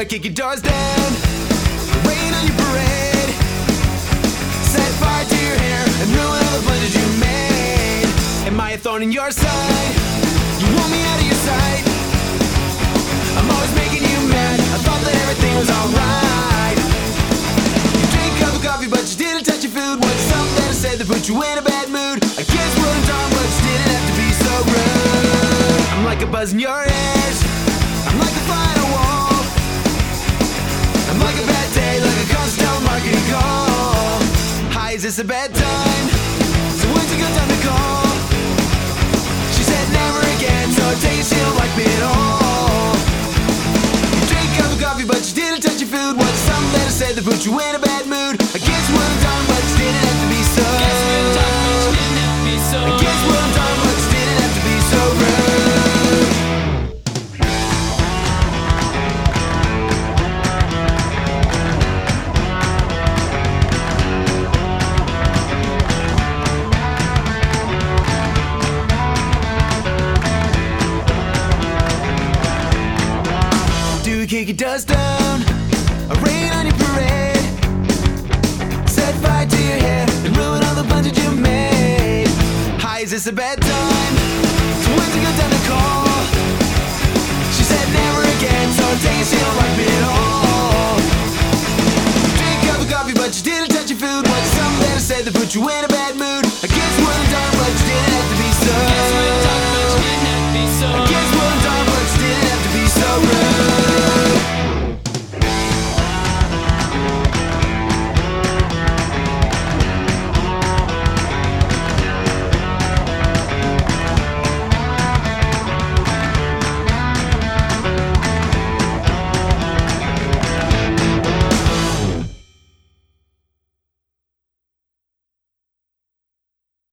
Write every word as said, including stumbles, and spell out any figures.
I kick your doors down, rain on your parade, set fire to your hair and ruin all the plans you made. Am I a thorn in your side? You want me out of your sight. I'm always making you mad. I thought that everything was alright. You drink a cup of coffee but you didn't touch your food. What's something that I said that put you in a bad mood? I guess what I'm talking but you didn't have to be so rude. I'm like a buzz in your ears, I'm like a fly on a wall, I'm like a bad day, like a constant marketing call. Hi, is this a bad time? So when's a good time to call? She said never again, so I take it she don't like me at all. You drink a cup of coffee but you didn't touch your food. What's something that I said that put you in a bad mood? I guess what I'm talking but you didn't have to be so. I guess what I'm talking but you didn't have to be so. I guess what I'm talking but you didn't have to be so rude. Kick your dust down, a rain on your parade, set fire to your hair and ruin all the plans that you made. Hi, is this a bad time? So when's a good time